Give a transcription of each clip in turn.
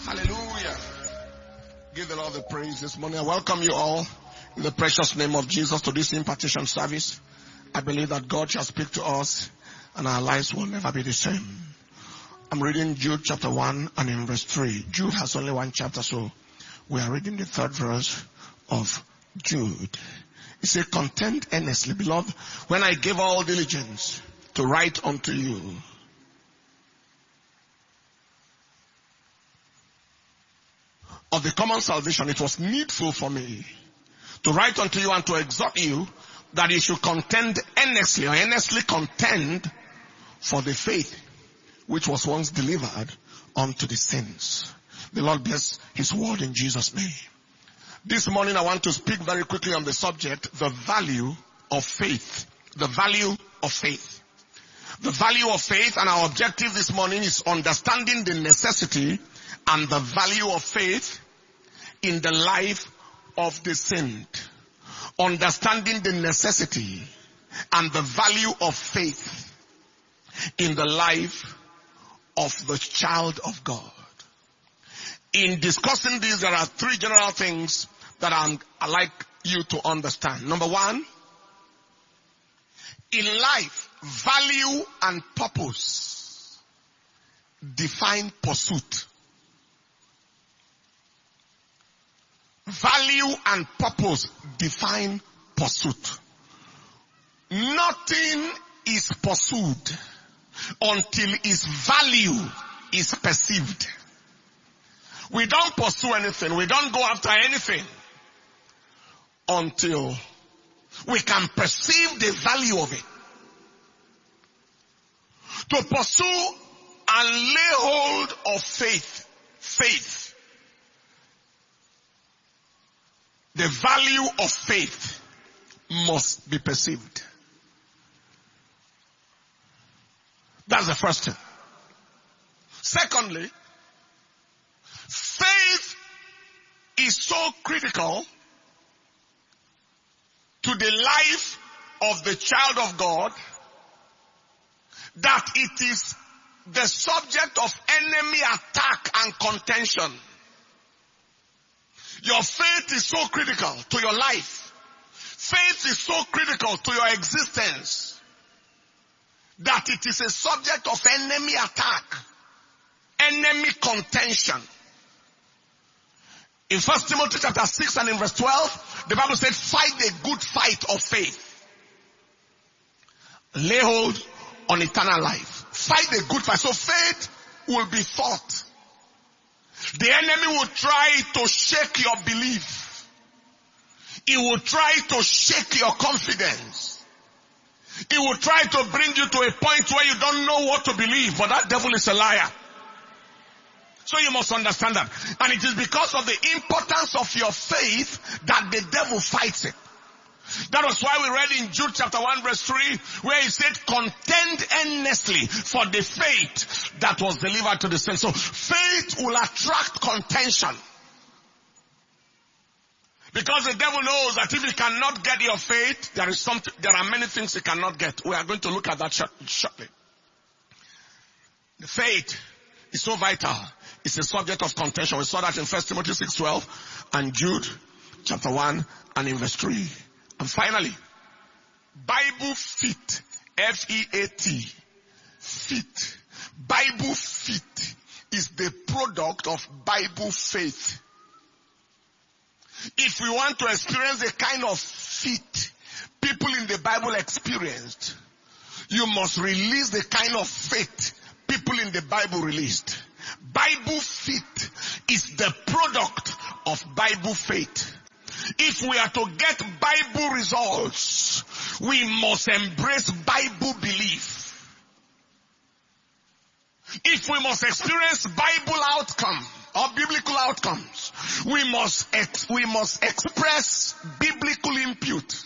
Hallelujah. Give the Lord the praise this morning. I welcome you all in the precious name of Jesus to this impartition service. I believe that God shall speak to us and our lives will never be the same. I'm reading Jude chapter 1 and in verse 3. Jude has only one chapter, so we are reading the third verse of Jude. It says, contend earnestly, beloved, when I gave all diligence to write unto you. Of the common salvation, it was needful for me to write unto you and to exhort you that you should contend earnestly, or earnestly contend for the faith which was once delivered unto the saints. The Lord bless His word in Jesus' name. This morning I want to speak very quickly on the subject, the value of faith. The value of faith. The value of faith, and our objective this morning is understanding the necessity and the value of faith in the life of the saint. Understanding the necessity and the value of faith in the life of the child of God. In discussing this, there are three general things that I like you to understand. Number one, in life, value and purpose define pursuit. Value and purpose define pursuit. Nothing is pursued until its value is perceived. We don't pursue anything. We don't go after anything until we can perceive the value of it. To pursue and lay hold of faith. The value of faith must be perceived. That's the first thing. Secondly, faith is so critical to the life of the child of God that it is the subject of enemy attack and contention. Your faith is so critical to your life. Faith is so critical to your existence that it is a subject of enemy attack, enemy contention. In 1 Timothy chapter 6 and in verse 12, the Bible said, fight the good fight of faith. Lay hold on eternal life. Fight the good fight. So faith will be fought. The enemy will try to shake your belief. He will try to shake your confidence. He will try to bring you to a point where you don't know what to believe, but that devil is a liar. So you must understand that. And it is because of the importance of your faith that the devil fights it. That was why we read in Jude chapter 1 verse 3 where he said, contend earnestly for the faith that was delivered to the saints. So faith will attract contention. Because the devil knows that if he cannot get your faith, there are many things he cannot get. We are going to look at that shortly. The faith is so vital. It's a subject of contention. We saw that in 1 Timothy 6:12 and Jude chapter 1 and in verse 3. And finally, Bible fit, F-E-A-T, fit. Bible fit is the product of Bible faith. If we want to experience the kind of fit people in the Bible experienced, you must release the kind of faith people in the Bible released. Bible fit is the product of Bible faith. If we are to get Bible results, we must embrace Bible belief. If we must experience Bible outcome or biblical outcomes, we must express biblical input.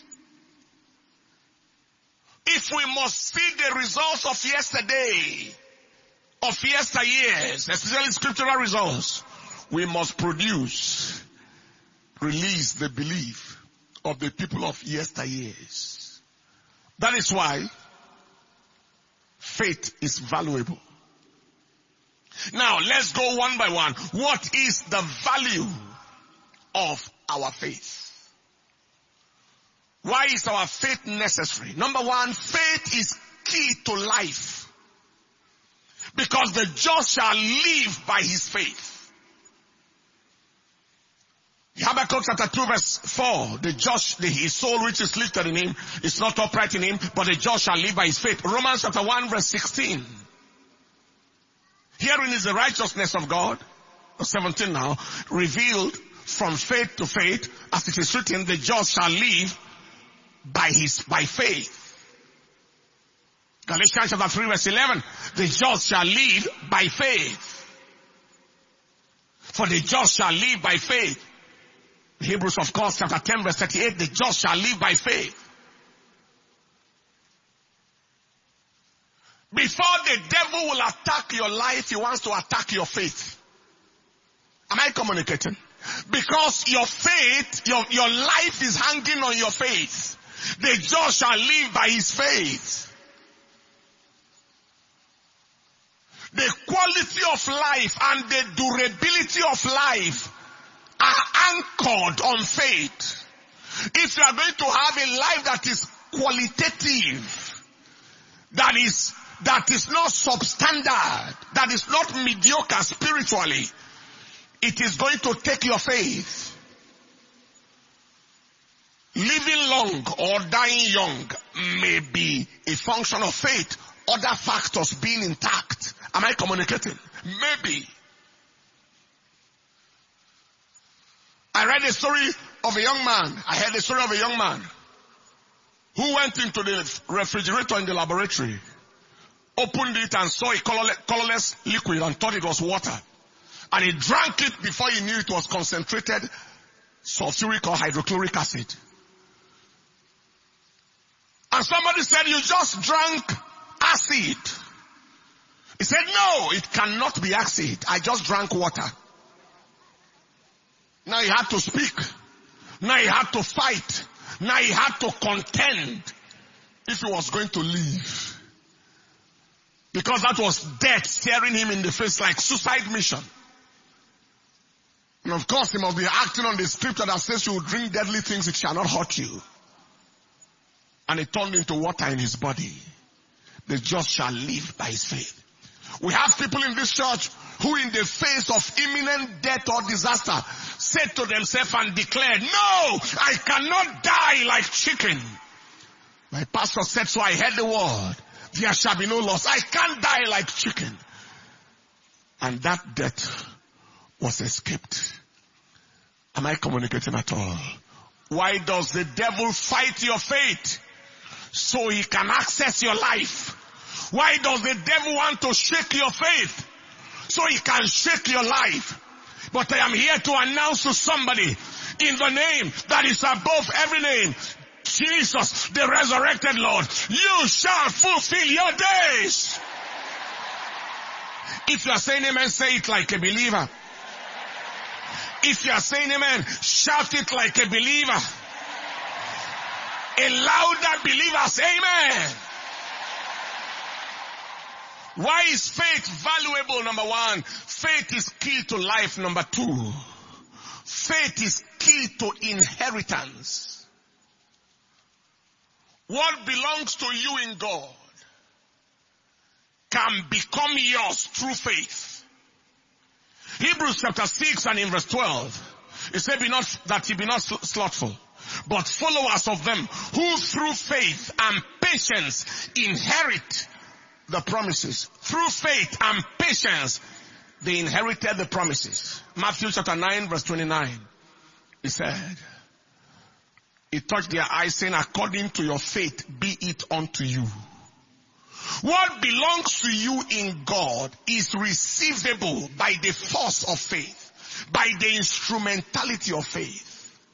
If we must see the results of yesterday, of yesteryears, especially scriptural results, we must release the belief of the people of yesteryears. That is why faith is valuable. Now, let's go one by one. What is the value of our faith? Why is our faith necessary? Number one, faith is key to life. Because the just shall live by his faith. Habakkuk chapter 2 verse 4, the just, his soul which is lifted in him, is not upright in him, but the just shall live by his faith. Romans chapter 1 verse 16. Herein is the righteousness of God, 17 now, revealed from faith to faith, as it is written, the just shall live by faith. Galatians chapter 3 verse 11, the just shall live by faith. For the just shall live by faith. Hebrews, of course, chapter 10 verse 38, the just shall live by faith. Before the devil will attack your life, he wants to attack your faith. Am I communicating? Because your faith, your life is hanging on your faith. The just shall live by his faith. The quality of life and the durability of life are anchored on faith. If you are going to have a life that is qualitative, that is not substandard, that is not mediocre spiritually, it is going to take your faith. Living long or dying young may be a function of faith, other factors being intact. Am I communicating? Maybe. I read a story of a young man. I heard a story of a young man who went into the refrigerator in the laboratory, opened it and saw a colorless liquid and thought it was water. And he drank it before he knew it was concentrated sulfuric or hydrochloric acid. And somebody said, you just drank acid. He said, no, it cannot be acid. I just drank water. Now he had to speak. Now he had to fight. Now he had to contend if he was going to leave. Because that was death staring him in the face like suicide mission. And of course he must be acting on the scripture that says you will drink deadly things, it shall not hurt you. And it turned into water in his body. The just shall live by his faith. We have people in this church who in the face of imminent death or disaster said to themselves and declared, no, I cannot die like chicken. My pastor said, so I heard the word, there shall be no loss. I can't die like chicken. And that death was escaped. Am I communicating at all? Why does the devil fight your faith? So he can access your life. Why does the devil want to shake your faith? So he can shake your life. But I am here to announce to somebody, in the name that is above every name, Jesus, the resurrected Lord, you shall fulfill your days. If you are saying amen, say it like a believer. If you are saying amen, shout it like a believer. A louder believer, say amen. Why is faith valuable? Number one, faith is key to life. Number two, faith is key to inheritance. What belongs to you in God can become yours through faith. Hebrews chapter 6 and in verse 12, it said, be not slothful, but followers of them who through faith and patience inherit the promises. Through faith and patience, they inherited the promises. Matthew chapter 9 verse 29. He said, he touched their eyes saying, according to your faith be it unto you. What belongs to you in God is receivable by the force of faith, by the instrumentality of faith.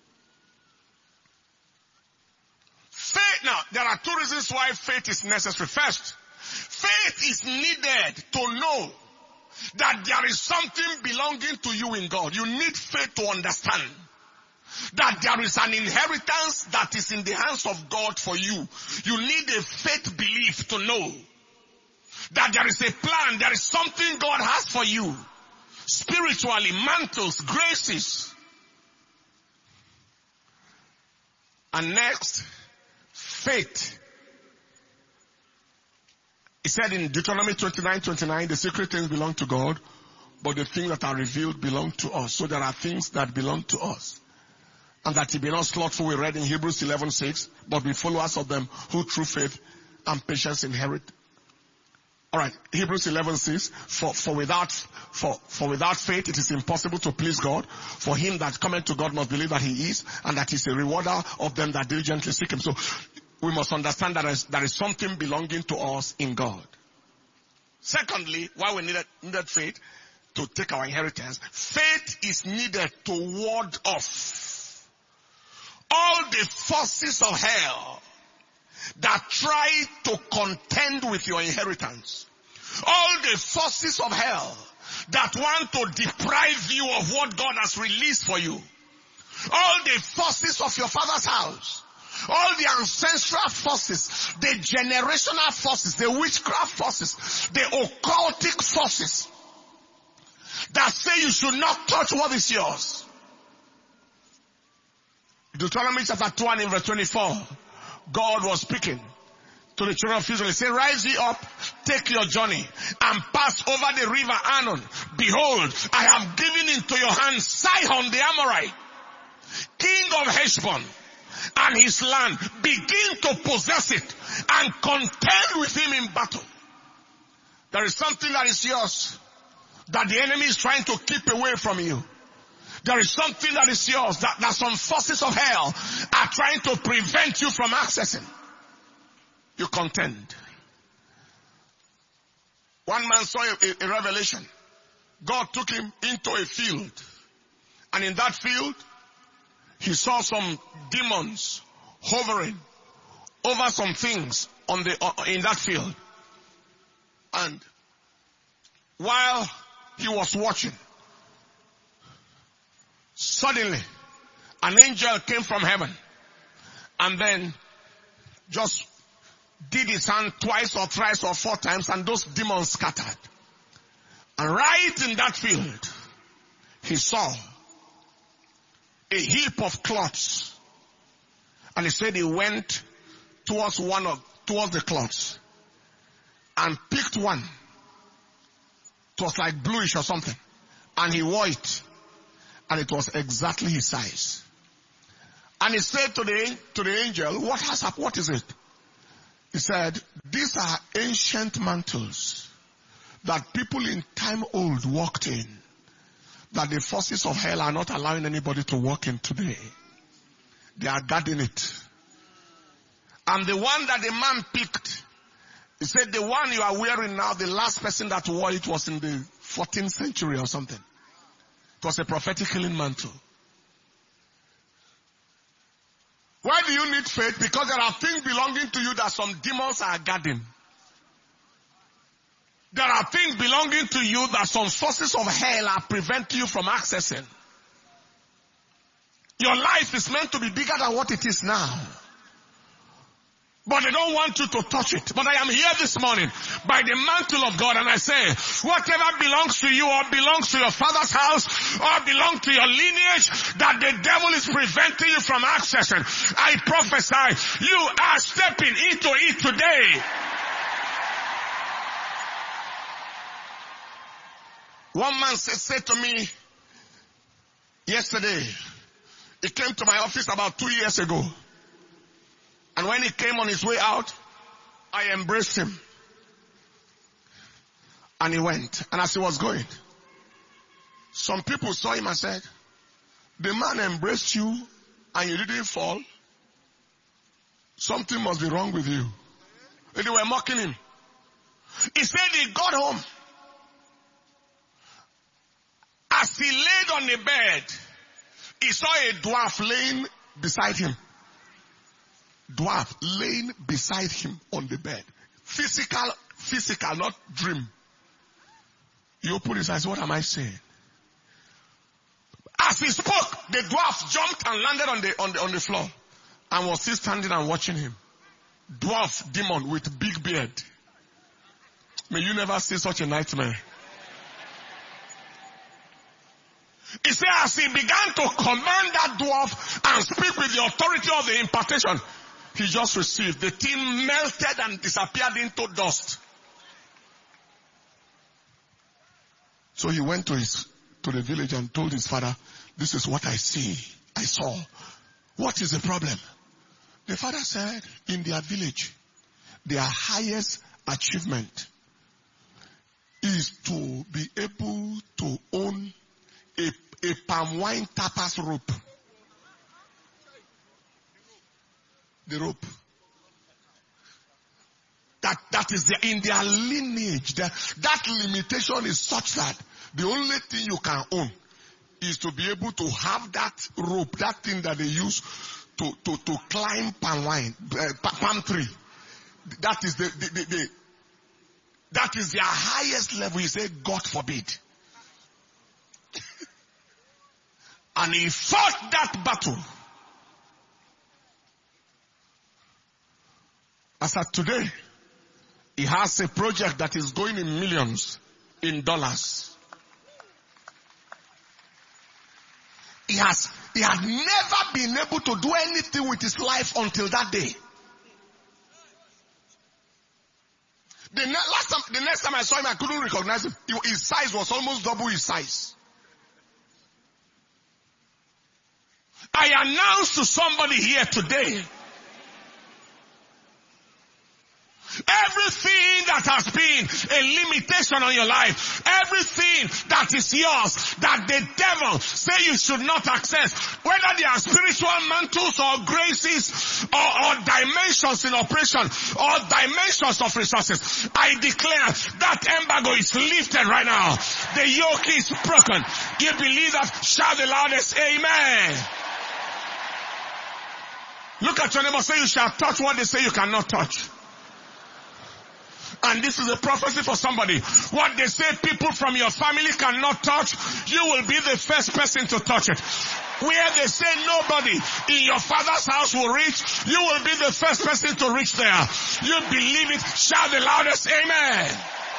Faith, now, there are two reasons why faith is necessary. First, faith is needed to know that there is something belonging to you in God. You need faith to understand that there is an inheritance that is in the hands of God for you. You need a faith belief to know That there is a plan, there is something God has for you. Spiritually, mantles, graces. And next, faith. He said in Deuteronomy 29:29, the secret things belong to God, but the things that are revealed belong to us. So there are things that belong to us. And that he be not slothful, we read in Hebrews 11:6, but be followers of them who through faith and patience inherit. Alright, Hebrews 11:6, for without faith it is impossible to please God. For him that cometh to God must believe that he is, and that he is a rewarder of them that diligently seek him. So we must understand that there is something belonging to us in God. Secondly, why we needed faith to take our inheritance, faith is needed to ward off all the forces of hell that try to contend with your inheritance. All the forces of hell that want to deprive you of what God has released for you. All the forces of your father's house. All the ancestral forces, the generational forces, the witchcraft forces, the occultic forces that say you should not touch what is yours. Deuteronomy chapter 2 and in verse 24, God was speaking to the children of Israel. He said, rise ye up, take your journey, and pass over the river Arnon. Behold, I have given into your hand Sihon the Amorite, king of Heshbon, and his land. Begin to possess it and contend with him in battle. There is something that is yours that the enemy is trying to keep away from you. There is something that is yours that some forces of hell are trying to prevent you from accessing. You contend. One man saw a revelation. God took him into a field. And in that field, he saw some demons hovering over some things in that field. And while he was watching, suddenly an angel came from heaven and then just did his hand twice or thrice or four times, and those demons scattered. And right in that field, he saw a heap of cloths. And he said he went towards the cloths and picked one. It was like bluish or something. And he wore it. And it was exactly his size. And he said to the angel, what has happened? What is it? He said, these are ancient mantles that people in time old walked in, that the forces of hell are not allowing anybody to walk in today. They are guarding it. And the one that the man picked, he said, the one you are wearing now, the last person that wore it was in the 14th century or something. It was a prophetic healing mantle. Why do you need faith? Because there are things belonging to you that some demons are guarding. There are things belonging to you that some forces of hell are preventing you from accessing. Your life is meant to be bigger than what it is now. But they don't want you to touch it. But I am here this morning by the mantle of God, and I say, whatever belongs to you or belongs to your father's house or belongs to your lineage that the devil is preventing you from accessing, I prophesy, you are stepping into it today. One man said to me yesterday, he came to my office about 2 years ago. And when he came on his way out, I embraced him. And he went. And as he was going, some people saw him and said, the man embraced you and you didn't fall. Something must be wrong with you. And they were mocking him. He said he got home. As he laid on the bed, he saw a dwarf laying beside him. Dwarf laying beside him on the bed. Physical, not dream. He opened his eyes. What am I saying? As he spoke, the dwarf jumped and landed on the floor and was still standing and watching him. Dwarf demon with big beard. May you never see such a nightmare. He said, as he began to command that dwarf and speak with the authority of the impartation, he just received. The thing melted and disappeared into dust. So he went to the village and told his father, this is what I saw. What is the problem? The father said, in their village, their highest achievement is to be able to own a palm wine tapas rope. The rope. That is in their lineage. That limitation is such that the only thing you can own is to be able to have that rope, that thing that they use to climb palm tree. That is that is their highest level. He said, God forbid. And he fought that battle. As at today, he has a project that is going in millions in dollars. He had never been able to do anything with his life until that day. The next time I saw him, I couldn't recognize him. His size was almost double his size. I announce to somebody here today, everything that has been a limitation on your life, everything that is yours, that the devil say you should not access, whether they are spiritual mantles or graces or dimensions in operation or dimensions of resources, I declare that embargo is lifted right now. The yoke is broken. You believe that? Shout the loudest, amen. Look at your neighbor, say you shall touch what they say you cannot touch. And this is a prophecy for somebody. What they say people from your family cannot touch, you will be the first person to touch it. Where they say nobody in your father's house will reach, you will be the first person to reach there. You believe it, shout the loudest, amen.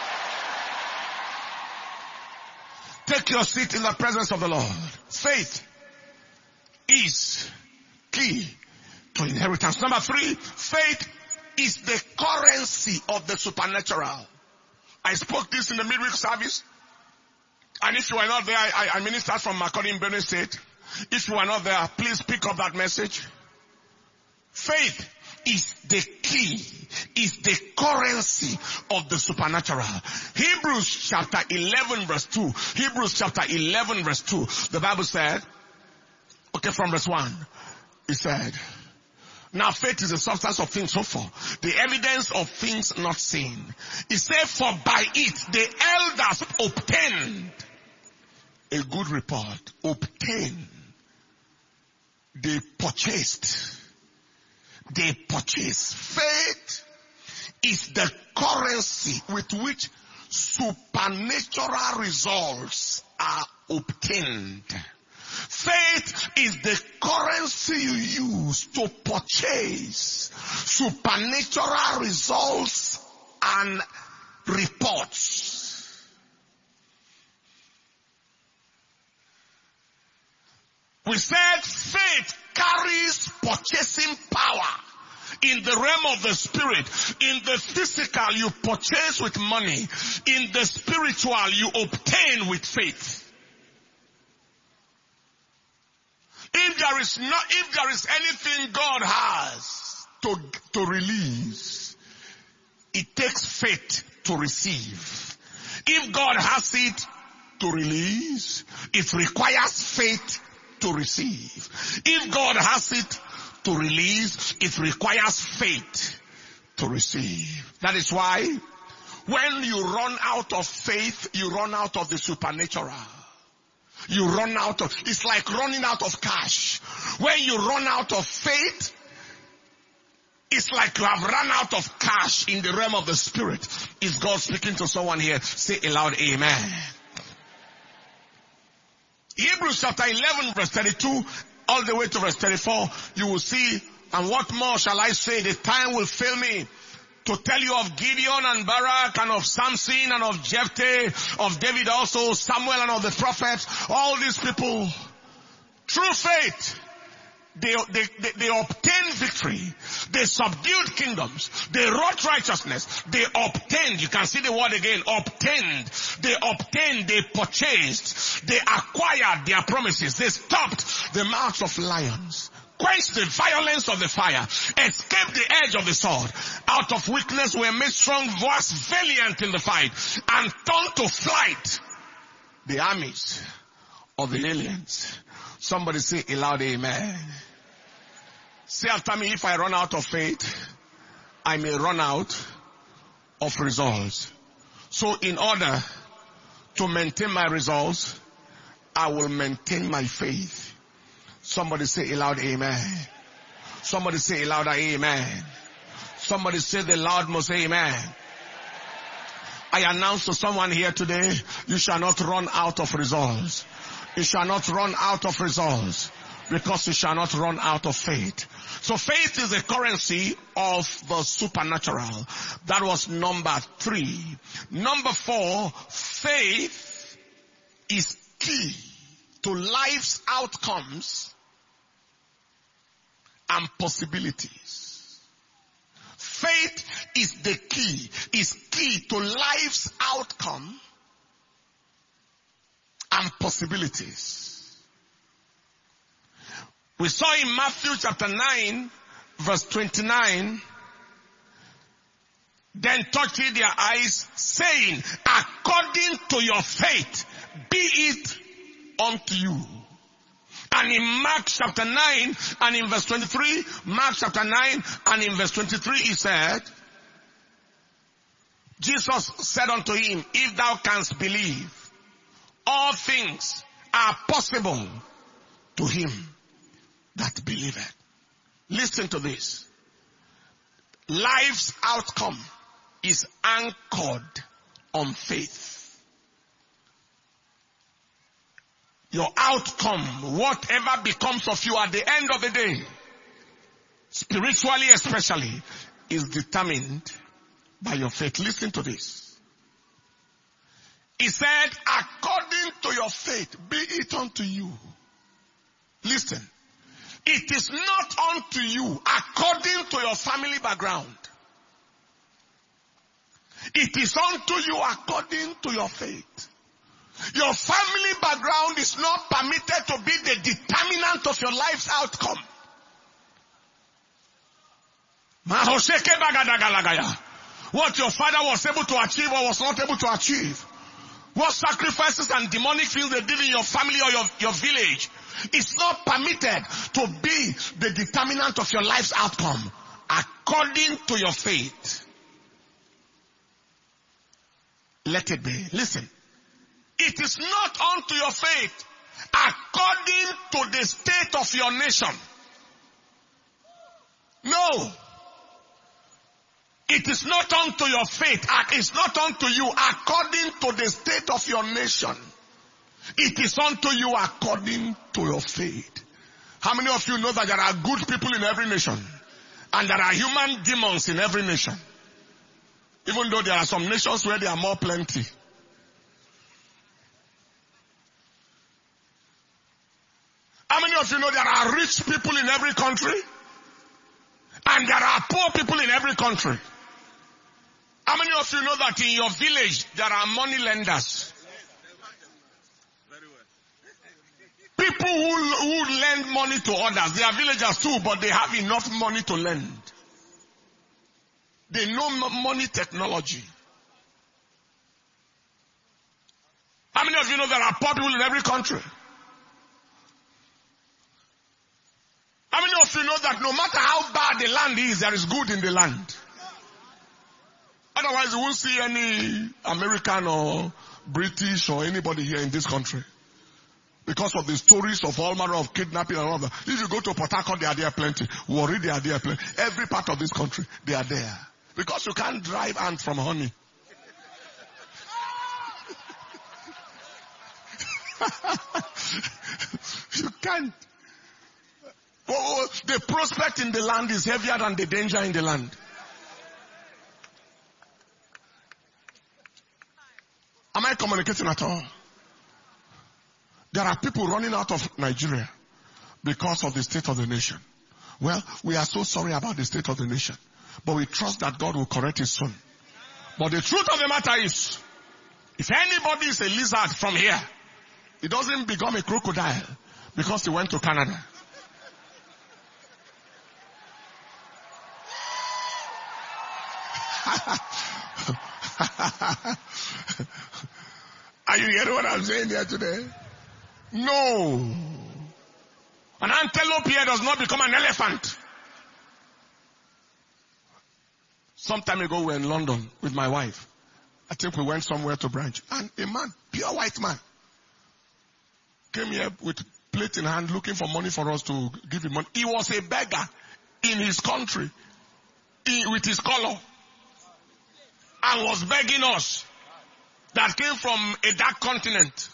Take your seat in the presence of the Lord. Faith is key to inheritance. Number 3, faith is the currency of the supernatural. I spoke this in the midweek service. And if you are not there, I ministered from Macaulay in Benue State. If you are not there, please pick up that message. Faith is the key, is the currency of the supernatural. Hebrews chapter 11 verse 2. Hebrews chapter 11 verse 2. The Bible said, okay, from verse 1, it said, now faith is the substance of things hoped for, the evidence of things not seen. It said, for by it the elders obtained a good report. Obtained. They purchased. They purchased. Faith is the currency with which supernatural results are obtained. Faith is the currency you use to purchase supernatural results and reports. We said faith carries purchasing power. In the realm of the spirit, in the physical you purchase with money, in the spiritual you obtain with faith. If there is anything God has to release, it takes faith to receive. If God has it to release, it requires faith to receive. If God has it to release, it requires faith to receive. That is why when you run out of faith, you run out of the supernatural. You run out of, it's like running out of cash. When you run out of faith, it's like you have run out of cash in the realm of the spirit. Is God speaking to someone here? Say aloud, amen. Hebrews chapter 11 verse 32 all the way to verse 34, you will see, and what more shall I say? The time will fail me to tell you of Gideon and Barak and of Samson and of Jephthah, of David also, Samuel and of the prophets. All these people, through faith, they obtained victory. They subdued kingdoms. They wrought righteousness. They obtained, you can see the word again, obtained. They obtained, they purchased, they acquired their promises. They stopped the mouths of lions, quenched the violence of the fire, escaped the edge of the sword. Out of weakness were made strong, was valiant in the fight, and turned to flight the armies of the aliens. Somebody say aloud, amen. Say after me, if I run out of faith, I may run out of results. So in order to maintain my results, I will maintain my faith. Somebody say aloud, amen. Somebody say louder, amen. Somebody say the loud most amen. I announce to someone here today, you shall not run out of results. You shall not run out of results, because you shall not run out of faith. So faith is the currency of the supernatural. That was number 3. Number 4, faith is key to life's outcomes and possibilities. Faith is the key, is key to life's outcome and possibilities. We saw in Matthew chapter 9, verse 29, then touched ye their eyes, saying, according to your faith, be it unto you. And in Mark chapter 9 and in verse 23, Mark chapter 9 and in verse 23 he said, Jesus said unto him, if thou canst believe, all things are possible to him that believeth. Listen to this. Life's outcome is anchored on faith. Your outcome, whatever becomes of you at the end of the day, spiritually especially, is determined by your faith. Listen to this. He said, according to your faith, be it unto you. Listen. It is not unto you according to your family background. It is unto you according to your faith. Your family background is not permitted to be the determinant of your life's outcome. What your father was able to achieve or was not able to achieve. What sacrifices and demonic things they did in your family or your village. It's not permitted to be the determinant of your life's outcome according to your faith. Let it be. Listen. It is not unto your faith according to the state of your nation. No. It is not unto your faith. It's not unto you according to the state of your nation. It is unto you according to your faith. How many of you know that there are good people in every nation? And there are human demons in every nation? Even though there are some nations where there are more plenty. How many of you know there are rich people in every country? And there are poor people in every country? How many of you know that in your village there are money lenders? People who lend money to others, they are villagers too, but they have enough money to lend. They know money technology. How many of you know there are poor people in every country? How many of you know that no matter how bad the land is, there is good in the land? Otherwise you won't see any American or British or anybody here in this country. Because of the stories of all manner of kidnapping and all that. If you go to Port Harcourt, they are there plenty. Warri, they are there plenty. Every part of this country, they are there. Because you can't drive ants from honey. You can't. The prospect in the land is heavier than the danger in the land. communicating at all. There are people running out of Nigeria because of the state of the nation. Well, we are so sorry about the state of the nation, but we trust that God will correct it soon. But the truth of the matter is, if anybody is a lizard from here, he doesn't become a crocodile because he went to Canada. Are you hearing what I'm saying here today? No. An antelope here does not become an elephant. Some time ago we were in London with my wife. I think we went somewhere to brunch. And a man, pure white man, came here with plate in hand looking for money for us to give him money. He was a beggar in his country with his color and was begging us that came from a dark continent.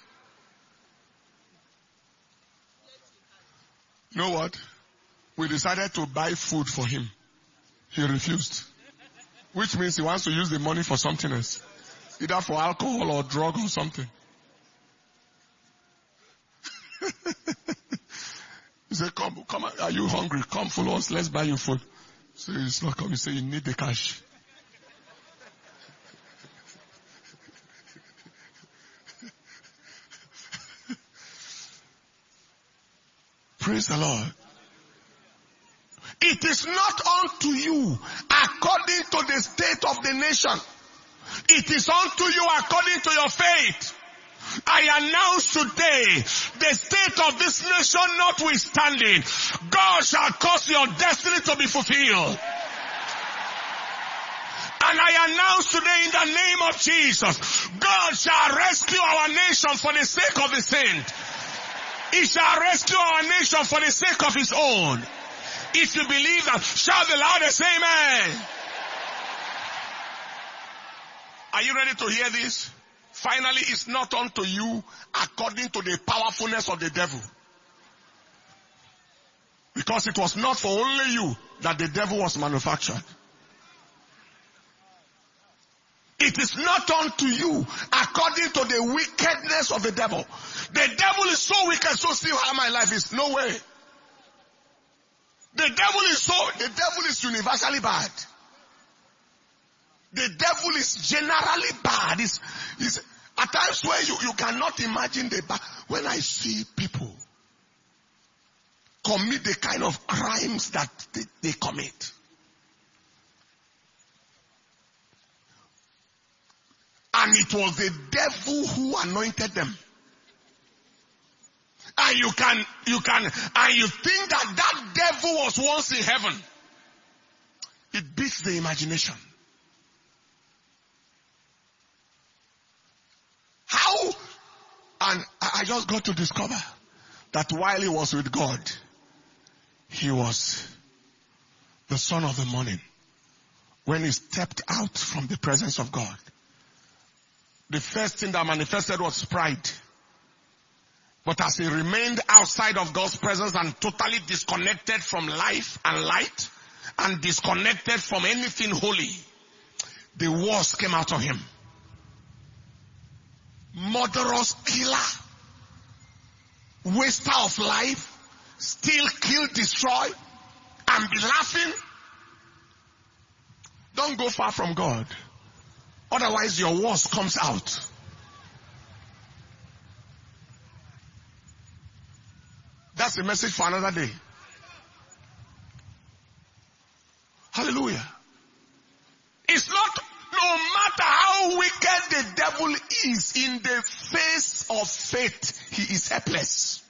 You know what? We decided to buy food for him. He refused. Which means he wants to use the money for something else. Either for alcohol or drug or something. He said, come, are you hungry? Come follow us, let's buy you food. So he's not coming, he said, you need the cash. Praise the Lord. It is not unto you according to the state of the nation. It is unto you according to your faith. I announce today, the state of this nation notwithstanding, God shall cause your destiny to be fulfilled. And I announce today in the name of Jesus, God shall rescue our nation for the sake of the saint. He shall rescue our nation for the sake of his own. If you believe that, shout the loudest amen. Are you ready to hear this? Finally, it's not unto you according to the powerfulness of the devil. Because it was not for only you that the devil was manufactured. It is not unto you according to the wickedness of the devil. The devil is so wicked, so see how my life is. No way. The devil is universally bad. The devil is generally bad. It's at times where you cannot imagine the bad. When I see people commit the kind of crimes that they commit, and it was the devil who anointed them. And you think that devil was once in heaven. It beats the imagination. How? And I just got to discover that while he was with God, he was the son of the morning. When he stepped out from the presence of God, the first thing that manifested was pride. But as he remained outside of God's presence and totally disconnected from life and light and disconnected from anything holy, the worst came out of him. Murderous killer, waster of life, steal, kill, destroy, and be laughing. Don't go far from God. Otherwise your worst comes out. That's a message for another day. Hallelujah. It's not, no matter how wicked the devil is, in the face of faith, he is helpless.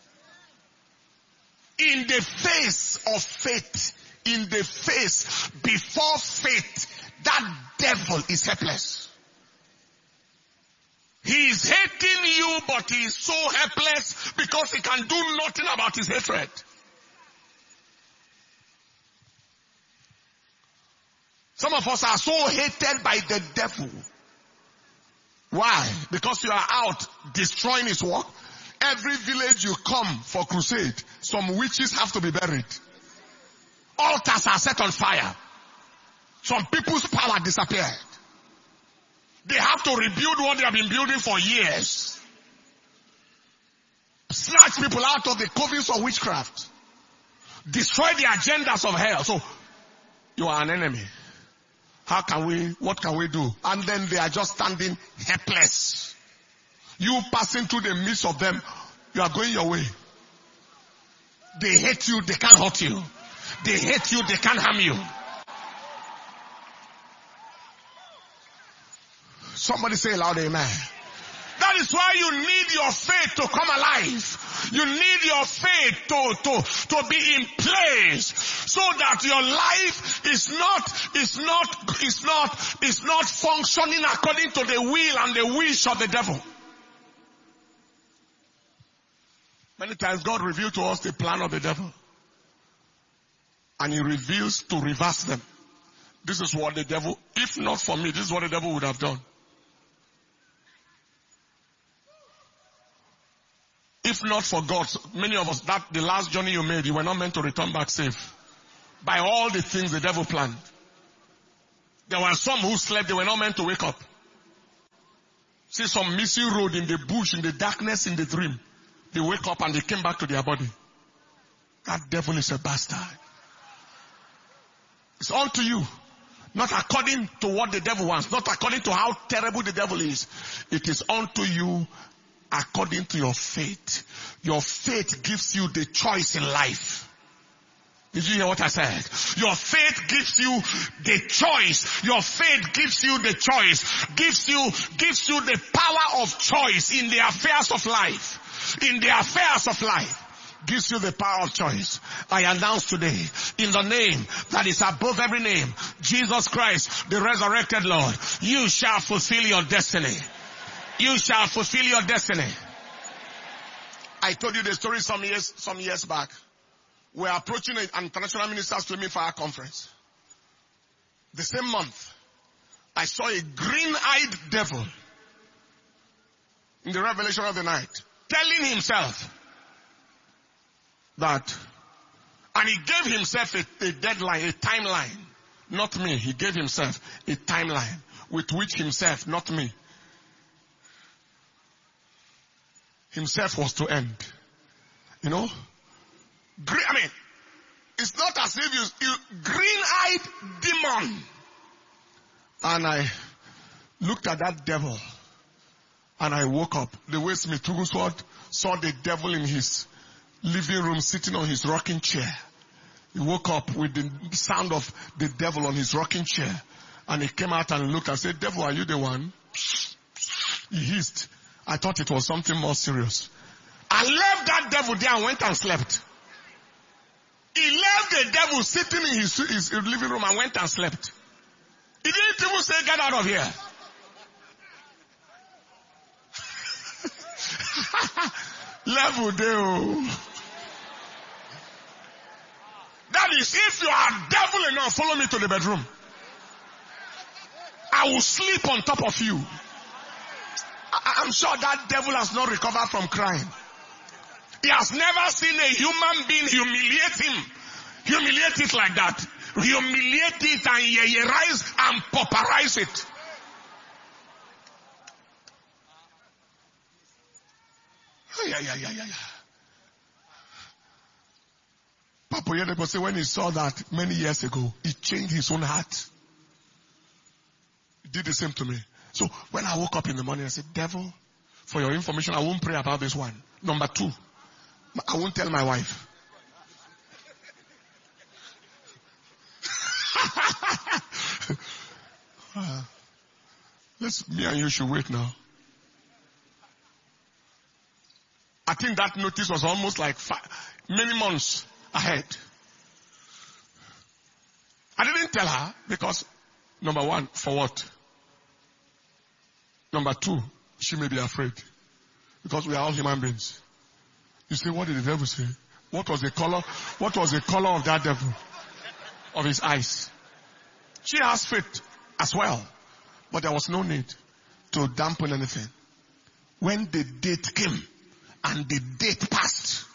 In the face of faith, in the face, before faith, that devil is helpless. He is hating you, but he is so helpless because he can do nothing about his hatred. Some of us are so hated by the devil. Why? Because you are out destroying his work. Every village you come for crusade, some witches have to be buried. Altars are set on fire. Some people's power disappeared. They have to rebuild what they have been building for years. Snatch people out of the covens of witchcraft. Destroy the agendas of hell. So, you are an enemy. What can we do? And then they are just standing helpless. You passing through the midst of them, you are going your way. They hate you, they can't hurt you. They hate you, they can't harm you. Somebody say loud amen. That is why you need your faith to come alive. You need your faith to be in place so that your life is not functioning according to the will and the wish of the devil. Many times God reveals to us the plan of the devil. And he reveals to reverse them. This is what the devil, if not for me, this is what the devil would have done. If not for God, many of us, that the last journey you made, you were not meant to return back safe. By all the things the devil planned. There were some who slept, they were not meant to wake up. See some missing road in the bush, in the darkness, in the dream. They wake up and they came back to their body. That devil is a bastard. It's unto you. Not according to what the devil wants. Not according to how terrible the devil is. It is unto you according to your faith. Your faith gives you the choice in life. Did you hear what I said? Your faith gives you the choice. Your faith gives you the choice. Gives you the power of choice in the affairs of life. In the affairs of life. Gives you the power of choice. I announce today, in the name that is above every name, Jesus Christ, the resurrected Lord, you shall fulfill your destiny. You shall fulfill your destiny. I told you the story some years back. We're approaching an international ministers flaming fire conference. The same month, I saw a green-eyed devil in the revelation of the night, telling himself that, and he gave himself a deadline, a timeline. Not me. He gave himself a timeline with which himself, not me, himself was to end. You know? It's not as if you green-eyed demon. And I looked at that devil and I woke up. The way Smith Wigglesworth saw the devil in his living room sitting on his rocking chair. He woke up with the sound of the devil on his rocking chair. And he came out and looked and said, "Devil, are you the one?" He hissed. I thought it was something more serious. I left that devil there and went and slept. He left the devil sitting in his living room and went and slept. He didn't even say, "Get out of here." Level deal. That is, if you are devil enough, follow me to the bedroom. I will sleep on top of you. I'm sure that devil has not recovered from crying. He has never seen a human being humiliate him. Humiliate it like that. Humiliate it and yeyerize and pauperize it. Yeah. Papa Yedebo said when he saw that many years ago, he changed his own heart. He did the same to me. So when I woke up in the morning, I said, "Devil, for your information, I won't pray about this one. Number 2, I won't tell my wife." Me and you should wait now. I think that notice was almost like many months ahead. I didn't tell her because, number 1, for what? Number 2, she may be afraid. Because we are all human beings. You say, what did the devil say? What was the color? What was the color of that devil? Of his eyes. She has faith as well. But there was no need to dampen anything. When the date came, and the date passed.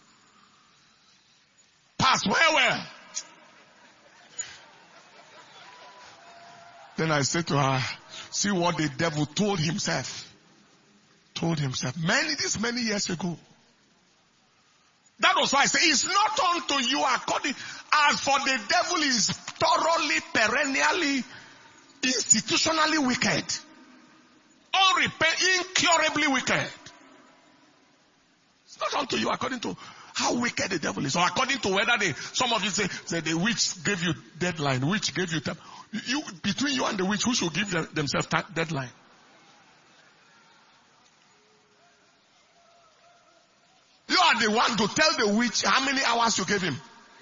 Passed where? Then I said to her, See what the devil told himself. Many years ago. That was why I say it's not unto you according. As for the devil is thoroughly, perennially, institutionally wicked. Incurably wicked. It's not unto you according to how wicked the devil is. Or according to whether some of you say the witch gave you deadline, witch gave you time. Between you and the witch, who should give themselves deadline? You are the one to tell the witch how many hours you gave him.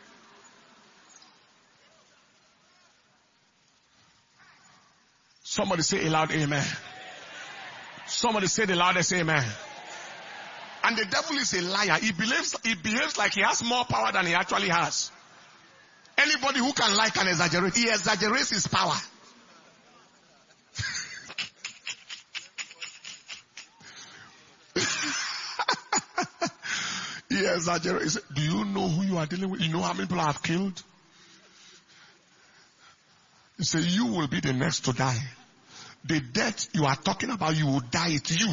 Somebody say a loud amen. Somebody say the loudest amen. And the devil is a liar. He behaves like he has more power than he actually has. Anybody who can lie can exaggerate. He exaggerates his power. He exaggerates. Do you know who you are dealing with? You know how many people I have killed? He said, you will be the next to die. The death you are talking about, you will die to you.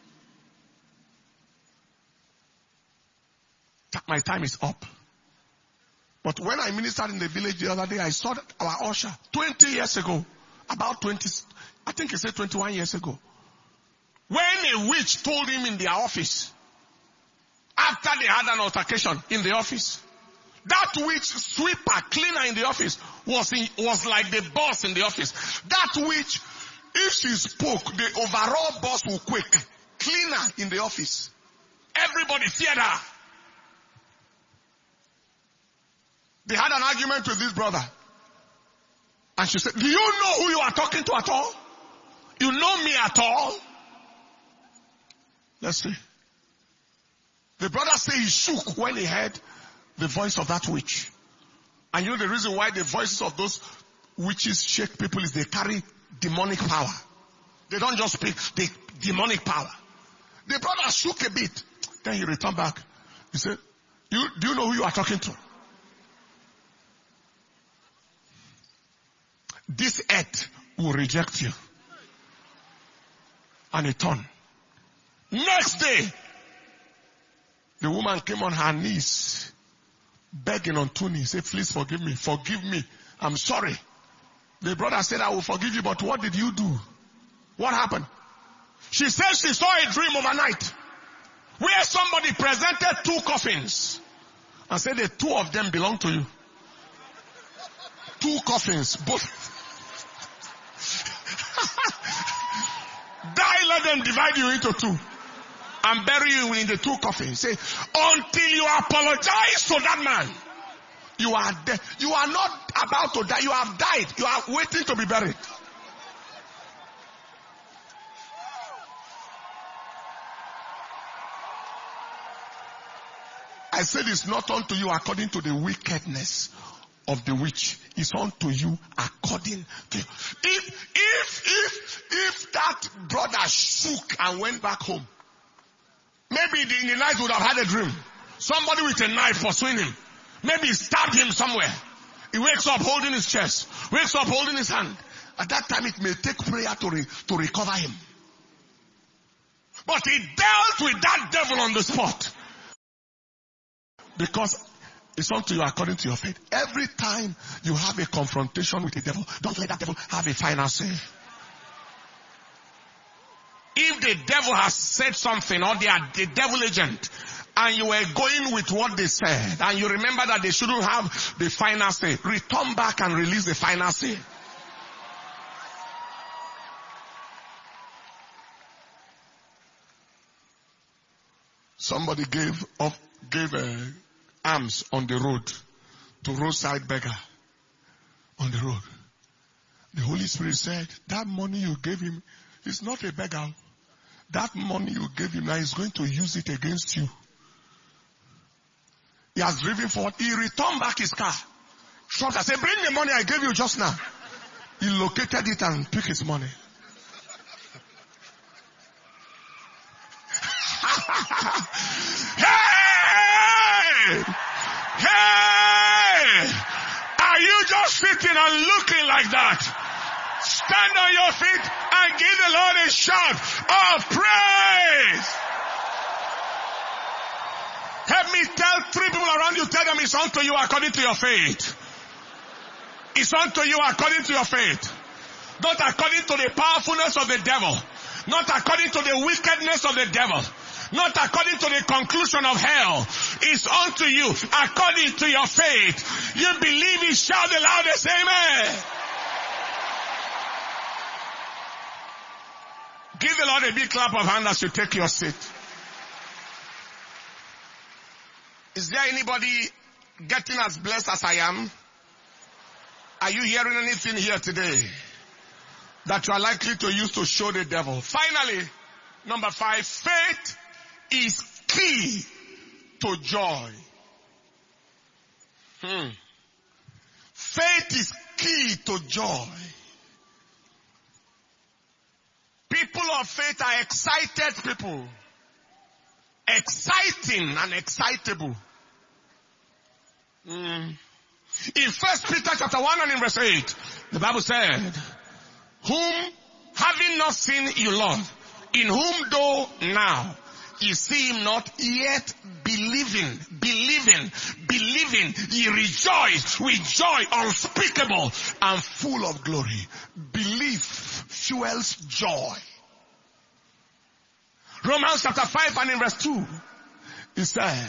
My time is up. But when I ministered in the village the other day, I saw that our usher, 20 years ago, about 20, I think he said 21 years ago, when a witch told him in their office, after they had an altercation in the office, that witch sweeper, cleaner in the office was like the boss in the office. That witch, if she spoke, the overall boss will quake. Cleaner in the office. Everybody feared her. They had an argument with this brother. And she said, do you know who you are talking to at all? You know me at all? Let's see. The brother said he shook when he heard the voice of that witch. And you know the reason why the voices of those witches shake people is they carry demonic power. They don't just speak, they demonic power. The brother shook a bit. Then he returned back. He said, do you know who you are talking to? This earth will reject you. And he turned. Next day, the woman came on her knees, begging on two knees, said, please forgive me, I'm sorry. The brother said, I will forgive you, but what did you do? What happened? She said she saw a dream overnight, where somebody presented two coffins, and said the two of them belong to you. Two coffins, both. Die, let them divide you into two. And bury you in the two coffins. Say, until you apologize to that man, you are dead. You are not about to die. You have died. You are waiting to be buried. I said it's not unto you according to the wickedness of the witch. It's unto you according to. If that brother shook and went back home, maybe in the night would have had a dream. Somebody with a knife pursuing him. Maybe he stabbed him somewhere. He wakes up holding his chest. Wakes up holding his hand. At that time it may take prayer to recover him. But he dealt with that devil on the spot. Because it's unto you according to your faith. Every time you have a confrontation with the devil, don't let that devil have a final say. If the devil has said something, or they are the devil agent, and you were going with what they said, and you remember that they shouldn't have the final say, return back and release the final say. Somebody gave alms on the road to roadside beggar on the road. The Holy Spirit said, that money you gave him is not a beggar. That money you gave him now is going to use it against you. He has driven forward. He returned back his car. Shot. I said, bring the money I gave you just now. He located it and took his money. Hey! Hey! Are you just sitting and looking like that? Stand on your feet and give the Lord a shout of praise. Help me tell 3 people around you, tell them it's unto you according to your faith. It's unto you according to your faith. Not according to the powerfulness of the devil. Not according to the wickedness of the devil. Not according to the conclusion of hell. It's unto you according to your faith. You believe it, shout the loudest amen. Give the Lord a big clap of hands as you take your seat. Is there anybody getting as blessed as I am? Are you hearing anything here today that you are likely to use to show the devil? Finally, number 5, faith is key to joy. Faith is key to joy. People of faith are excited people. Exciting and excitable. In 1 Peter chapter 1 and in verse 8, the Bible said, whom having not seen you love, in whom though now ye see him not, yet believing, ye rejoice with joy unspeakable and full of glory. Belief fuels joy. Romans chapter 5 and in verse 2, he said,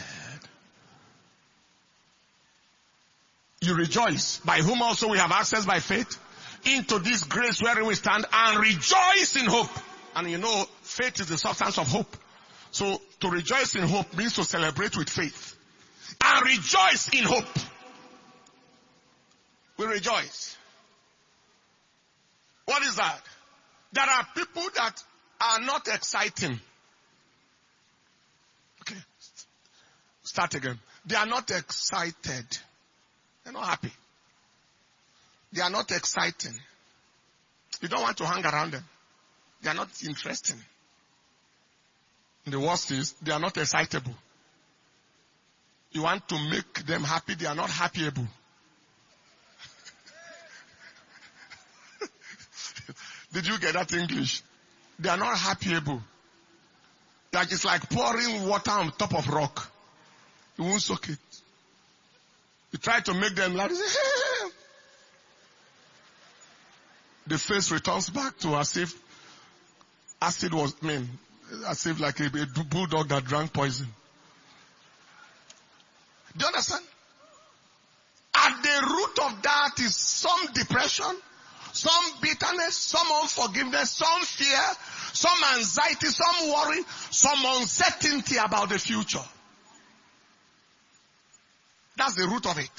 you rejoice, by whom also we have access by faith into this grace wherein we stand, and rejoice in hope. And you know, faith is the substance of hope. So to rejoice in hope means to celebrate with faith. And rejoice in hope. We rejoice. What is that? There are people that are not exciting. Okay. Start again. They are not excited. They're not happy. They are not exciting. You don't want to hang around them. They are not interesting. And the worst is, they are not excitable. You want to make them happy, they are not happyable. Did you get that English? They are not happyable. Like it's like pouring water on top of rock. You won't soak it. You try to make them laugh. The face returns back to as if acid was, as if like a bulldog that drank poison. Do you understand? At the root of that is some depression, some bitterness, some unforgiveness, some fear, some anxiety, some worry, some uncertainty about the future. That's the root of it.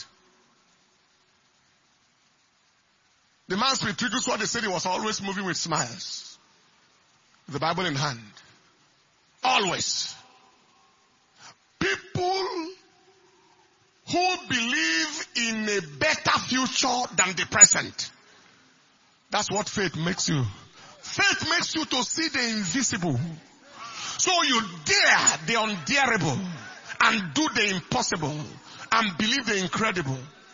The man introduced what they said, he was always moving with smiles. The Bible in hand. Always. People who believe in a better future than the present. That's what faith makes you. Faith makes you to see the invisible. So you dare the undareable and do the impossible and believe the incredible.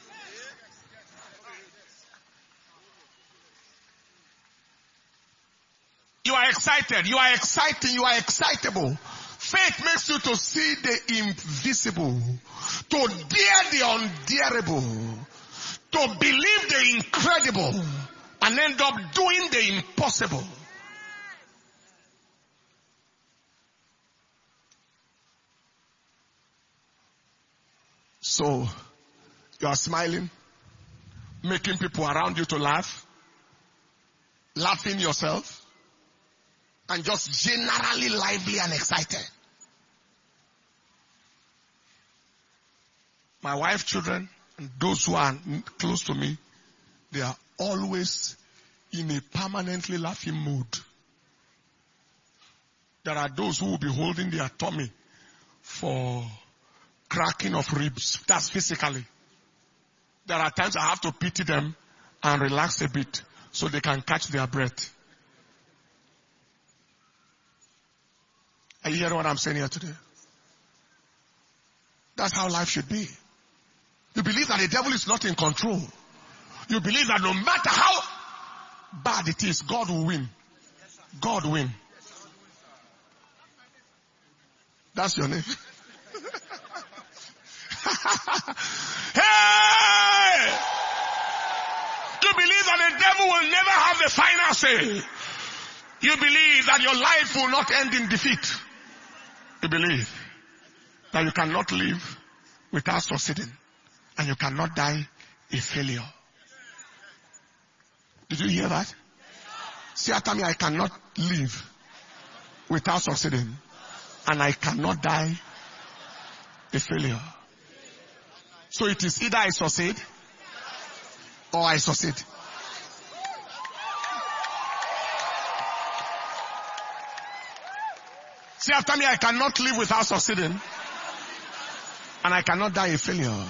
You are excited, you are exciting, you are excitable. Faith makes you to see the invisible, to dare the undareable, to believe the incredible, and end up doing the impossible. So, you are smiling, making people around you to laugh, laughing yourself, and just generally lively and excited. My wife, children, and those who are close to me, they are always in a permanently laughing mood. There are those who will be holding their tummy for cracking of ribs. That's physically. There are times I have to pity them and relax a bit so they can catch their breath. Are you hearing what I'm saying here today? That's how life should be. You believe that the devil is not in control. You believe that no matter how bad it is, God will win. God will win. That's your name. Hey! You believe that the devil will never have the final say. You believe that your life will not end in defeat. You believe that you cannot live without succeeding. And you cannot die a failure. Did you hear that? Say after me, I cannot live without succeeding. And I cannot die a failure. So it is either I succeed or I succeed. Say after me, I cannot live without succeeding. And I cannot die a failure.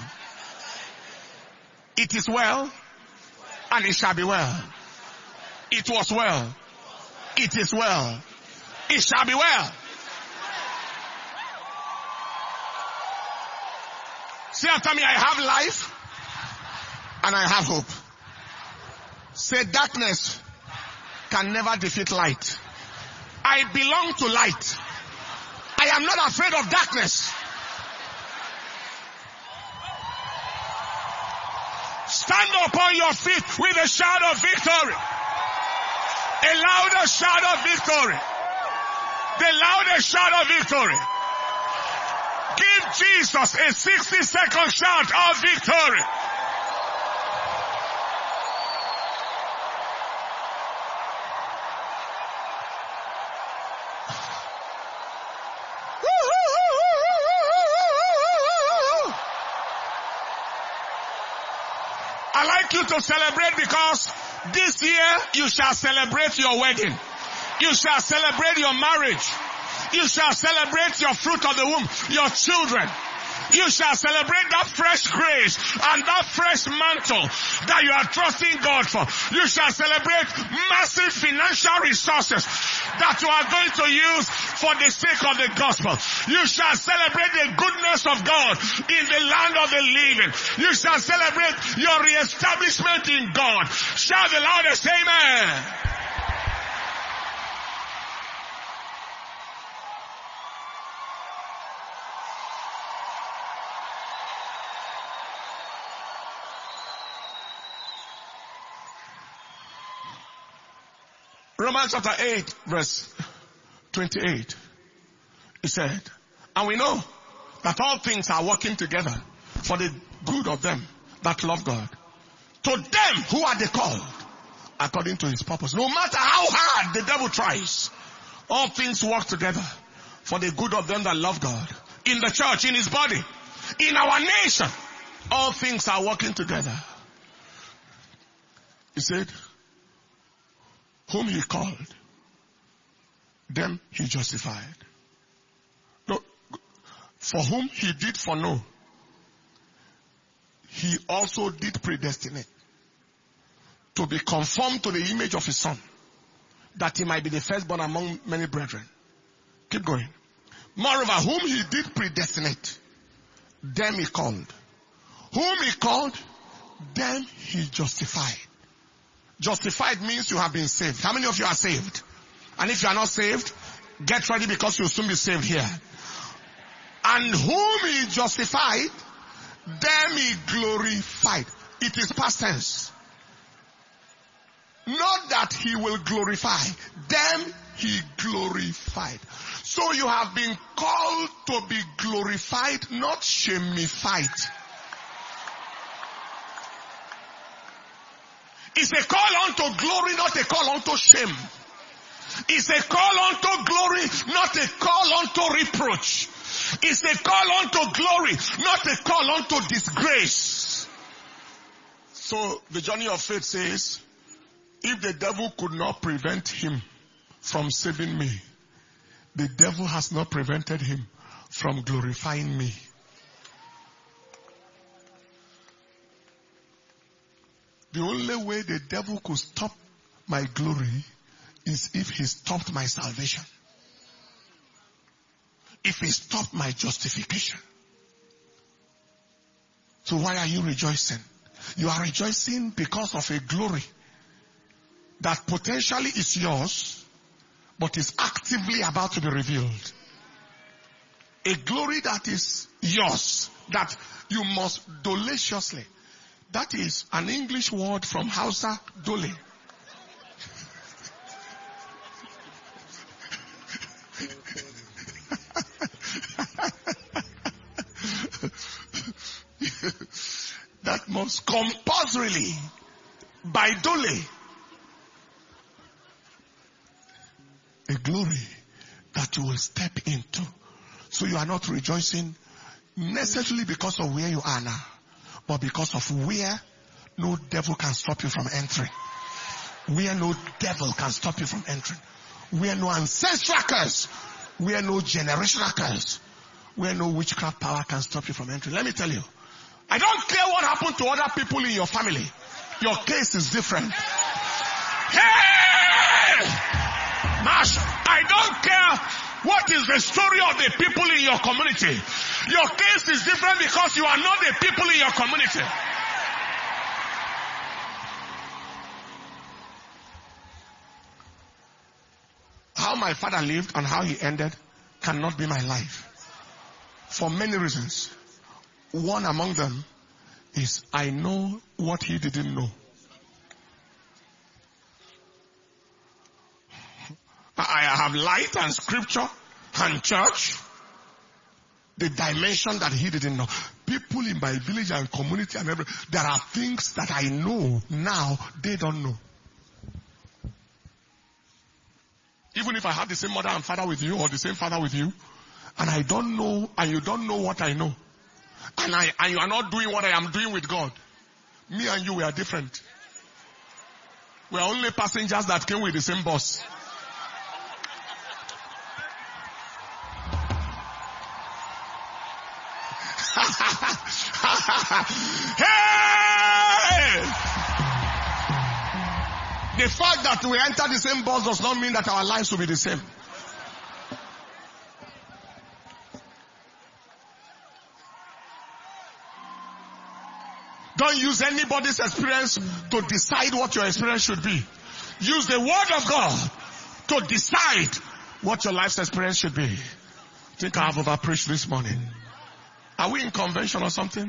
It is well, and it shall be well. It was well. It is well. It shall be well. Say after me, I have life, and I have hope. Say darkness can never defeat light. I belong to light. I am not afraid of darkness. Stand upon your feet with a shout of victory. A louder shout of victory. The louder shout of victory. Give Jesus a 60-second shout of victory. I like you to celebrate because this year you shall celebrate your wedding. You shall celebrate your marriage. You shall celebrate your fruit of the womb, your children. You shall celebrate that fresh grace and that fresh mantle that you are trusting God for. You shall celebrate massive financial resources that you are going to use for the sake of the gospel. You shall celebrate the goodness of God in the land of the living. You shall celebrate your reestablishment in God. Shout the loudest amen. Romans chapter 8 verse 28. He said, and we know that all things are working together for the good of them that love God. To them who are the called according to his purpose. No matter how hard the devil tries, all things work together for the good of them that love God. In the church, in his body, in our nation, all things are working together. He said, whom he called, them he justified. No, for whom he did foreknow, he also did predestinate to be conformed to the image of his son, that he might be the firstborn among many brethren. Keep going. Moreover, whom he did predestinate, them he called. Whom he called, them he justified. Justified means you have been saved. How many of you are saved? And if you are not saved, get ready because you'll soon be saved here. And whom he justified, them he glorified. It is past tense. Not that he will glorify. Them he glorified. So you have been called to be glorified, not shamified. It's a call unto glory, not a call unto shame. It's a call unto glory, not a call unto reproach. It's a call unto glory, not a call unto disgrace. So the journey of faith says, if the devil could not prevent him from saving me, the devil has not prevented him from glorifying me. The only way the devil could stop my glory is if he stopped my salvation. If he stopped my justification. So why are you rejoicing? You are rejoicing because of a glory that potentially is yours, but is actively about to be revealed. A glory that is yours, that you must dolaciously. That is an English word from Hausa, dole. That must compulsorily, by dole, a glory that you will step into. So you are not rejoicing necessarily because of where you are now, but because of where no devil can stop you from entering. Where no devil can stop you from entering. Where no ancestral curse, where no generational curse, where no witchcraft power can stop you from entering. Let me tell you, I don't care what happened to other people in your family. Your case is different. Hey! Marsh, I don't care what is the story of the people in your community. Your case is different because you are not the people in your community. How my father lived and how he ended cannot be my life. For many reasons. One among them is I know what he didn't know. I have light and scripture and church. The dimension that he didn't know. People in my village and community and everything, there are things that I know now they don't know. Even if I have the same mother and father with you or the same father with you, and I don't know and you don't know what I know, and you are not doing what I am doing with God, me and you, we are different. We are only passengers that came with the same bus. Hey! The fact that we enter the same bus does not mean that our lives will be the same. Don't use anybody's experience to decide what your experience should be. Use the word of God to decide what your life's experience should be. I think I have over-preached this morning. Are we in convention or something?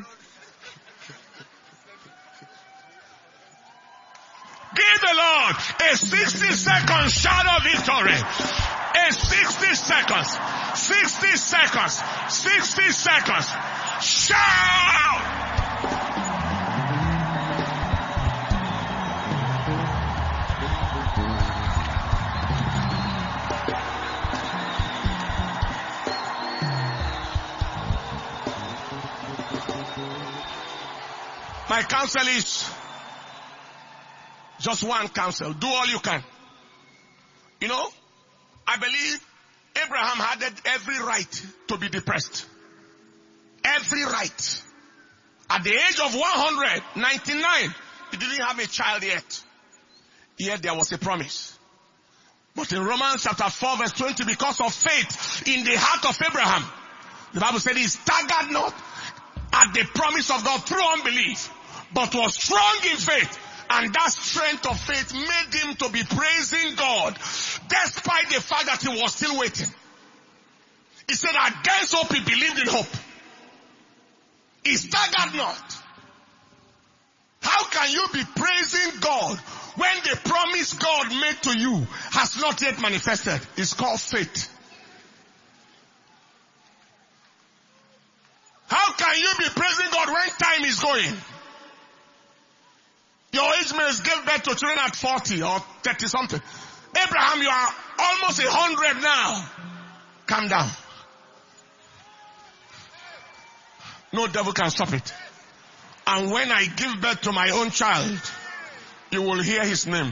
Give the Lord a 60-second shout of victory. A 60 seconds. 60 seconds. 60 seconds. Shout! My counsel is just one counsel. Do all you can. You know, I believe Abraham had every right to be depressed. Every right. At the age of 199, he didn't have a child yet. Yet there was a promise. But in Romans chapter 4 verse 20, because of faith in the heart of Abraham, the Bible said he staggered not at the promise of God through unbelief, but was strong in faith. And that strength of faith made him to be praising God despite the fact that he was still waiting. He said against hope he believed in hope. He staggered not. How can you be praising God when the promise God made to you has not yet manifested? It's called faith. How can you be praising God when time is going? Your age mates gave birth to children at 40 or 30 something. Abraham, you are almost 100 now. Calm down. No devil can stop it. And when I give birth to my own child, you will hear his name.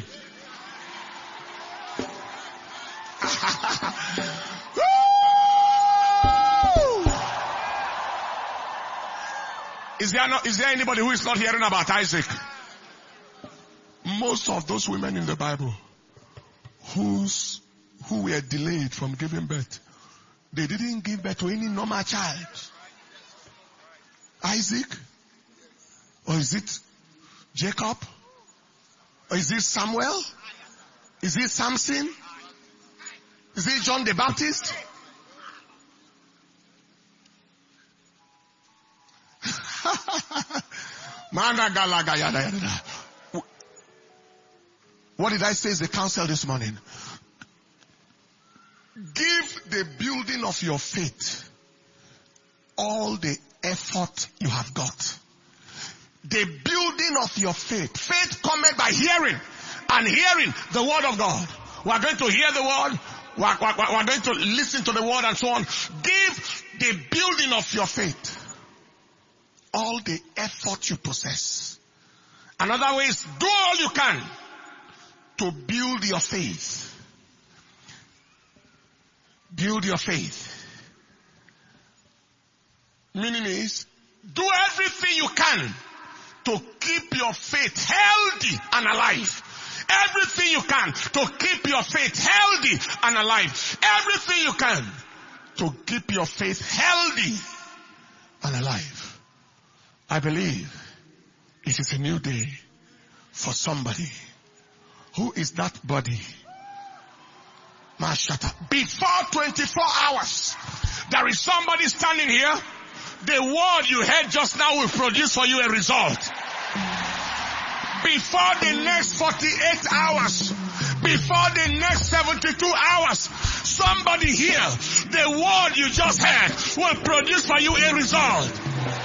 Is there anybody who is not hearing about Isaac? Most of those women in the Bible who were delayed from giving birth, they didn't give birth to any normal child. Isaac? Or is it Jacob? Or is it Samuel? Is it Samson? Is it John the Baptist? What did I say is the counsel this morning? Give the building of your faith all the effort you have got. The building of your faith. Faith cometh by hearing, and hearing the word of God. We are going to hear the word. We are going to listen to the word and so on. Give the building of your faith all the effort you possess. Another way is do all you can to build your faith. Build your faith. Meaning is, do everything you can to keep your faith healthy and alive. Everything you can to keep your faith healthy and alive. Everything you can to keep your faith healthy and alive. I believe it is a new day for somebody. Who is that body? Mashata. Before 24 hours, there is somebody standing here. The word you heard just now will produce for you a result. Before the next 48 hours, before the next 72 hours, somebody here, the word you just heard will produce for you a result.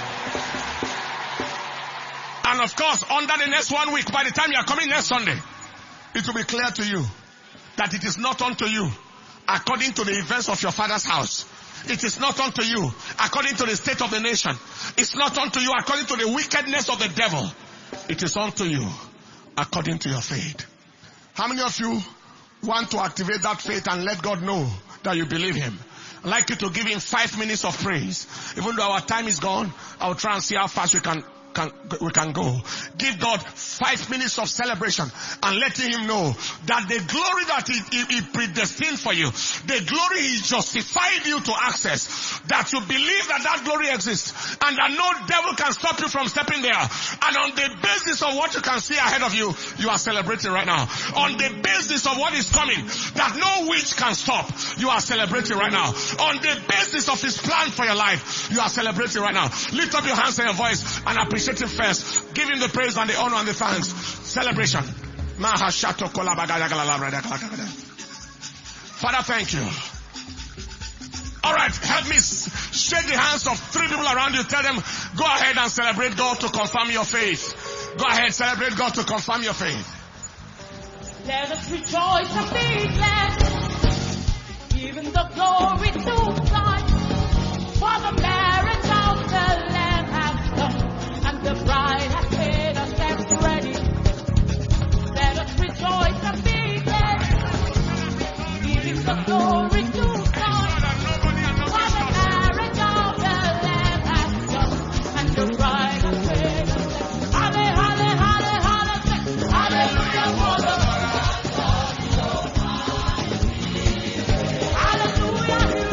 And of course, under the next 1 week, by the time you are coming next Sunday, it will be clear to you that it is not unto you according to the events of your father's house. It is not unto you according to the state of the nation. It's not unto you according to the wickedness of the devil. It is unto you according to your faith. How many of you want to activate that faith and let God know that you believe him? I'd like you to give him 5 minutes of praise. Even though our time is gone, I'll try and see how fast we can go. Give God 5 minutes of celebration and letting him know that the glory that he predestined for you, the glory he justified you to access, that you believe that glory exists and that no devil can stop you from stepping there. And on the basis of what you can see ahead of you, you are celebrating right now. On the basis of what is coming, that no witch can stop, you are celebrating right now. On the basis of his plan for your life, you are celebrating right now. Lift up your hands and your voice and appreciate him first. Give him the praise and the honor and the thanks. Celebration. Father, thank you. Alright, help me shake the hands of 3 people around you. Tell them, go ahead and celebrate God to confirm your faith. Go ahead, celebrate God to confirm your faith. Let us rejoice and be glad, giving the glory to God, for the marriage of the Lamb has come, and the bride has made herself ready. Let us rejoice and be glad, giving the glory to God, for the marriage of the Lamb has come, and the bride has made herself. Hallelujah, for the hallelujah.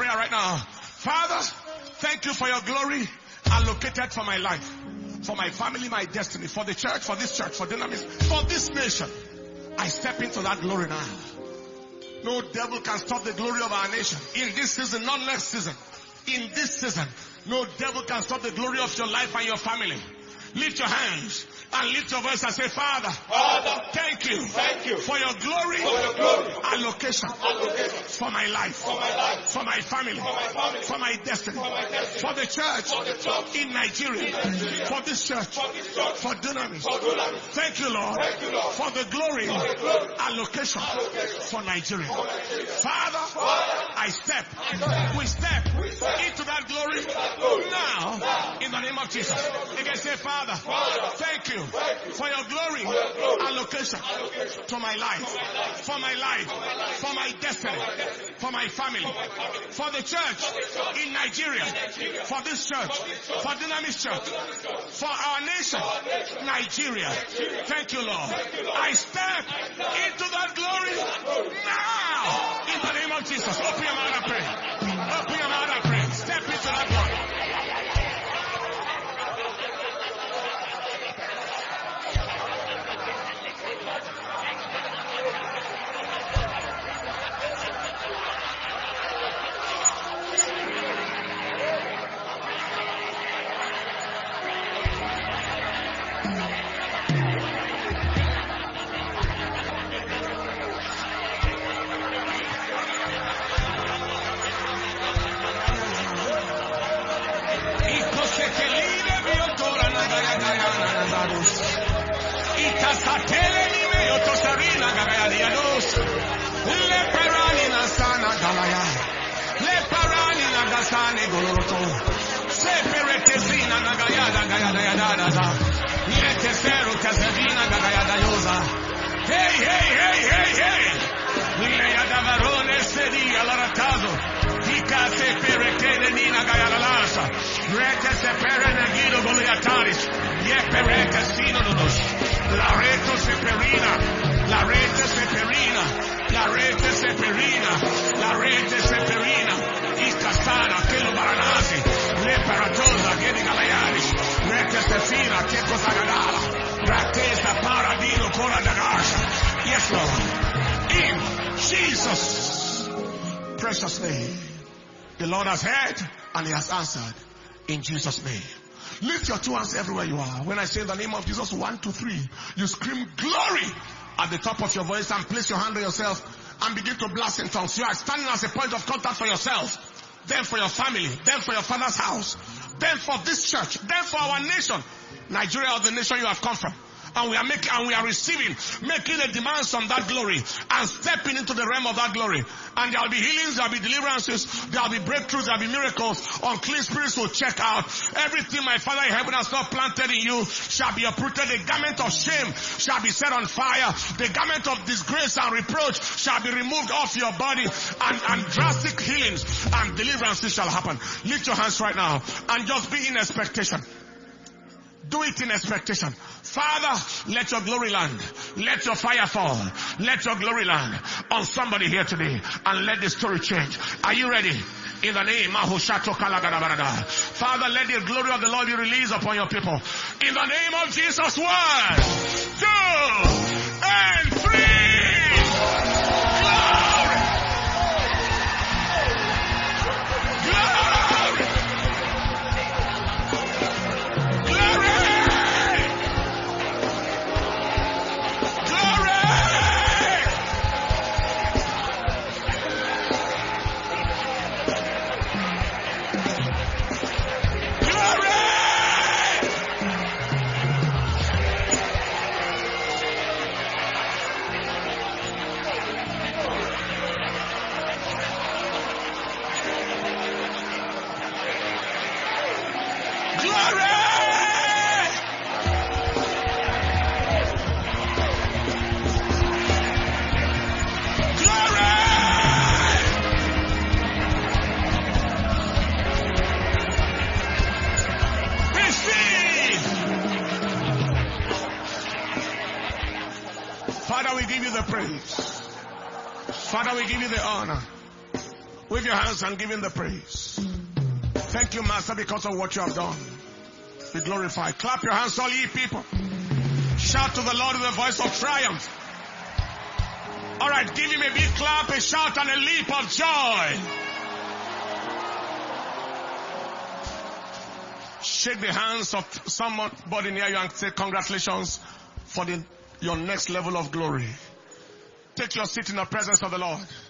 prayer right now. Father, thank you for your glory allocated for my life, for my family, my destiny, for the church, for this church, for Dynamis, for this nation. I step into that glory now. No devil can stop the glory of our nation. In this season, not next season. In this season, no devil can stop the glory of your life and your family. Lift your hands and lift your voice and say, Father, thank you for your glory, allocation for my life, for my family, for my destiny, for the church in Nigeria, for this church, for Dynamis. Thank you, Lord, for the glory allocation for Nigeria. Father, we step into that glory now in the name of Jesus. You can say, Father, thank you for your glory allocation to my life, for my destiny, for my family, for the church in Nigeria, for this church, for Dynamis Church, for our nation, Nigeria. Thank you, Lord. I step into that glory now in the name of Jesus. Open your mouth and pray. Open your mouth and pray. Step into that glory. Yes, Lord. In Jesus' precious name. The Lord has heard and He has answered. In Jesus' name. Lift your two hands everywhere you are. When I say in the name of Jesus, 1, 2, 3, you scream glory at the top of your voice and place your hand on yourself and begin to blast in tongues. You are standing as a point of contact for yourself, then for your family, then for your father's house, then for this church, then for our nation, Nigeria, or the nation you have come from. And we are receiving, making the demands from that glory and stepping into the realm of that glory. And there will be healings, there will be deliverances, there will be breakthroughs, there will be miracles. Unclean spirits will check out. Everything my Father in heaven has not planted in you shall be uprooted. The garment of shame shall be set on fire. The garment of disgrace and reproach shall be removed off your body. And drastic healings and deliverances shall happen. Lift your hands right now and just be in expectation. Do it in expectation. Father, let your glory land. Let your fire fall. Let your glory land on somebody here today. And let the story change. Are you ready? In the name of Father, let the glory of the Lord be released upon your people. In the name of Jesus. 1, 2, and 3. Glory. Father, we give you the praise. Father, we give you the honor. Wave your hands and give him the praise. Thank you, Master, because of what you have done. Be glorified. Clap your hands, all ye people. Shout to the Lord with a voice of triumph. All right, give him a big clap, a shout, and a leap of joy. Shake the hands of somebody near you and say congratulations for your next level of glory. Take your seat in the presence of the Lord.